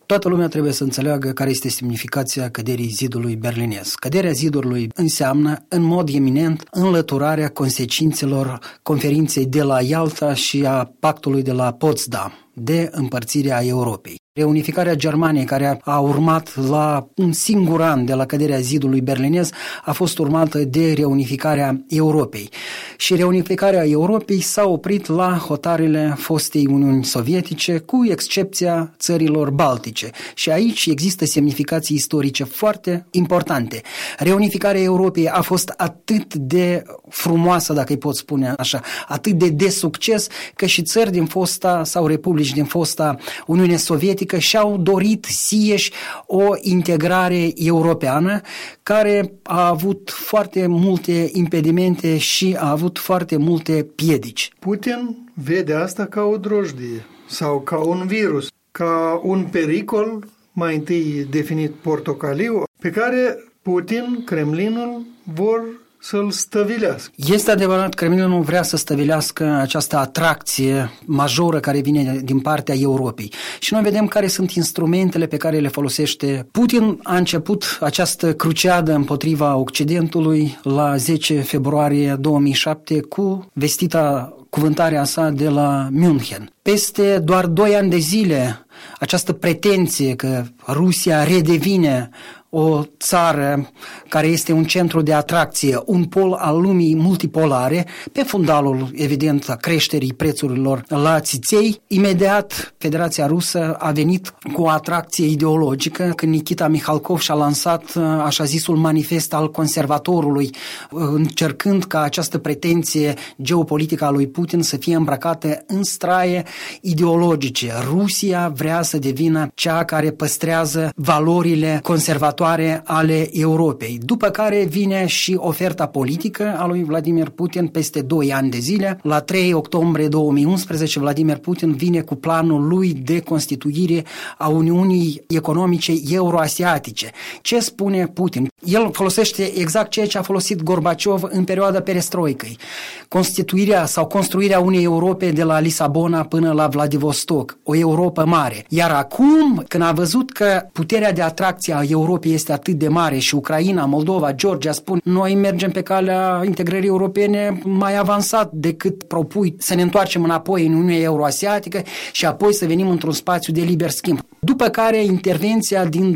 Toată lumea trebuie să înțeleagă care este semnificația căderii zidului berlinez. Căderea zidului înseamnă, în mod eminent, înlăturarea consecințelor conferinței de la Ialta și a pactului de la Potsdam de împărțirea Europei. Reunificarea Germaniei, care a urmat la un singur an de la căderea zidului berlinez, a fost urmată de reunificarea Europei. Și reunificarea Europei s-a oprit la hotarele fostei Uniuni Sovietice, cu excepția țărilor baltice. Și aici există semnificații istorice foarte importante. Reunificarea Europei a fost atât de frumoasă, dacă îi pot spune așa, atât de succes, că și țări din fosta sau republici din fosta Uniune Sovietică și-au dorit sieși o integrare europeană care a avut foarte multe impedimente și a avut foarte multe piedici. Putin vede asta ca o drojdie sau ca un virus, ca un pericol, mai întâi definit portocaliu, pe care Putin, Kremlinul, vor să-l stăvilească. Este adevărat, Kremlinul vrea să stăvilească această atracție majoră care vine din partea Europei. Și noi vedem care sunt instrumentele pe care le folosește. Putin a început această cruciadă împotriva Occidentului la 10 februarie 2007 cu vestita cuvântarea sa de la München. Peste doar 2 ani de zile, această pretenție că Rusia redevine o țară care este un centru de atracție, un pol al lumii multipolare, pe fundalul, evident, a creșterii prețurilor la țiței, imediat Federația Rusă a venit cu o atracție ideologică când Nikita Mikhalkov și-a lansat așa zisul manifest al conservatorului, încercând ca această pretenție geopolitică a lui Putin să fie îmbrăcată în straie ideologice. Rusia vrea să devină cea care păstrează valorile conservatoare ale Europei. După care vine și oferta politică a lui Vladimir Putin peste 2 ani de zile. La 3 octombrie 2011, Vladimir Putin vine cu planul lui de constituire a Uniunii Economice Euroasiatice. Ce spune Putin? El folosește exact ceea ce a folosit Gorbaciov în perioada perestroicăi. Constituirea sau construirea unei Europe de la Lisabona până la Vladivostok, o Europă mare. Iar acum, când a văzut că puterea de atracție a Europei este atât de mare și Ucraina, Moldova, Georgia spun noi mergem pe calea integrării europene mai avansat decât propui să ne întoarcem înapoi în Uniunea Euroasiatică și apoi să venim într-un spațiu de liber schimb. După care intervenția din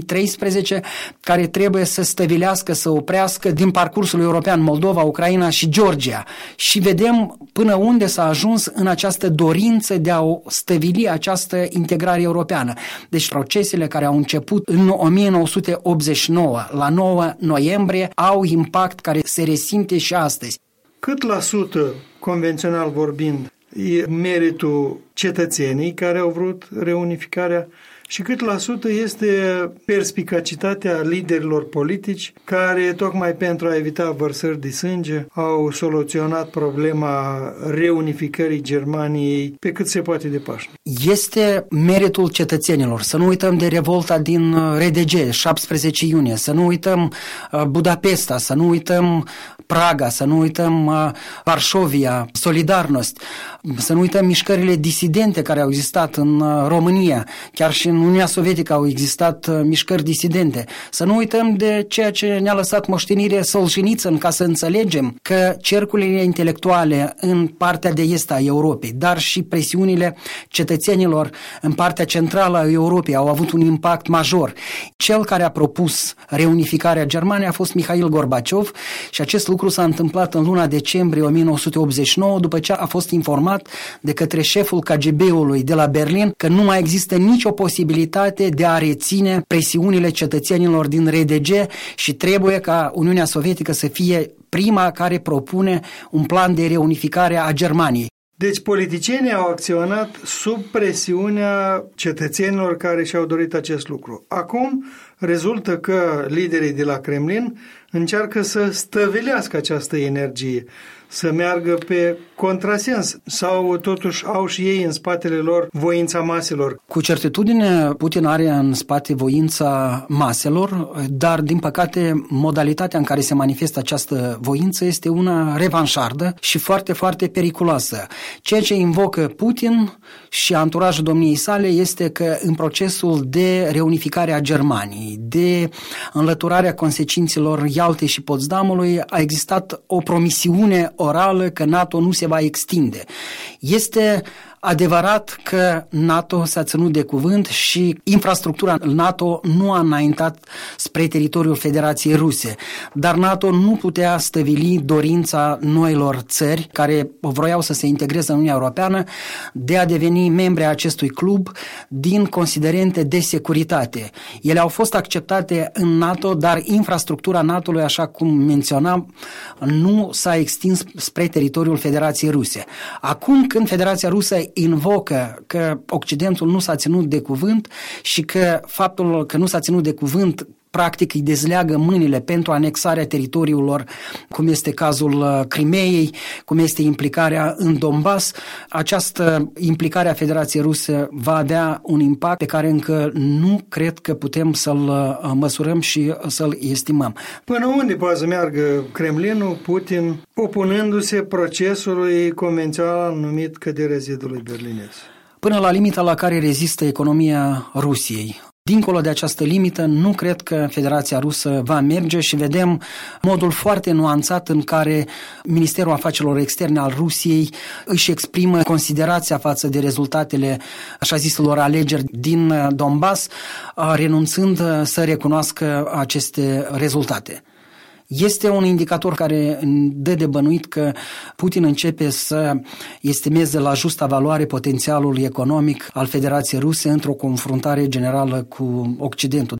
2013 care trebuie să stăvilească, să oprească din parcursul european Moldova, Ucraina și Georgia. Și vedem până unde s-a ajuns în această dorință de a stăvili această integrare europeană. Deci procesele care au început în 1989 la 9 noiembrie au impact care se resimte și astăzi. Cât la sută, convențional vorbind, e meritul cetățenii care au vrut reunificarea și cât la sută este perspicacitatea liderilor politici care, tocmai pentru a evita vărsări de sânge, au soluționat problema reunificării Germaniei pe cât se poate de pașnic. Este meritul cetățenilor. Să nu uităm de revolta din RDG, 17 iunie, să nu uităm Budapesta, să nu uităm Praga, să nu uităm Varșovia, Solidarność, să nu uităm mișcările disidente care au existat în România, chiar și în Uniunea Sovietică au existat mișcări disidente. Să nu uităm de ceea ce ne-a lăsat moștenire Solzhenitsyn, ca să înțelegem că cercurile intelectuale în partea de est a Europei, dar și presiunile cetățenilor în partea centrală a Europei au avut un impact major. Cel care a propus reunificarea Germaniei a fost Mihail Gorbaciov și acest lucru s-a întâmplat în luna decembrie 1989 după ce a fost informat de către șeful KGB-ului de la Berlin că nu mai există nicio posibilitate de a reține presiunile cetățenilor din RDG și trebuie ca Uniunea Sovietică să fie prima care propune un plan de reunificare a Germaniei. Deci politicienii au acționat sub presiunea cetățenilor care și-au dorit acest lucru. Acum rezultă că liderii de la Kremlin încearcă să stăvilească această energie, să meargă pe contrasens, sau totuși au și ei în spatele lor voința maselor? Cu certitudine Putin are în spate voința maselor, dar din păcate modalitatea în care se manifestă această voință este una revanșardă și foarte, foarte periculoasă. Ceea ce invocă Putin și anturajul domniei sale este că în procesul de reunificare a Germaniei, de înlăturarea consecințelor Ialtei și Potsdamului, a existat o promisiune orală că NATO nu se va extinde. Este adevărat că NATO s-a ținut de cuvânt și infrastructura NATO nu a înaintat spre teritoriul Federației Ruse, dar NATO nu putea stăvili dorința noilor țări care vroiau să se integreze în Uniunea Europeană de a deveni membri ai acestui club din considerente de securitate. Ele au fost acceptate în NATO, dar infrastructura NATO-ului, așa cum menționam, nu s-a extins spre teritoriul Federației Ruse. Acum, când Federația Rusă invocă că Occidentul nu s-a ținut de cuvânt și că faptul că nu s-a ținut de cuvânt practic îi dezleagă mâinile pentru anexarea teritoriilor, cum este cazul Crimeei, cum este implicarea în Donbass, această implicare a Federației Ruse va avea un impact pe care încă nu cred că putem să-l măsurăm și să-l estimăm. Până unde poate să meargă Kremlinul, Putin, opunându-se procesului convențional numit căderea zidului berlinez? Până la limita la care rezistă economia Rusiei. Dincolo de această limită, nu cred că Federația Rusă va merge și vedem modul foarte nuanțat în care Ministerul Afacerilor Externe al Rusiei își exprimă considerația față de rezultatele așa ziselor alegeri din Donbass, renunțând să recunoască aceste rezultate. Este un indicator care dă de bănuit că Putin începe să estimeze la justa valoare potențialul economic al Federației Ruse într-o confruntare generală cu Occidentul.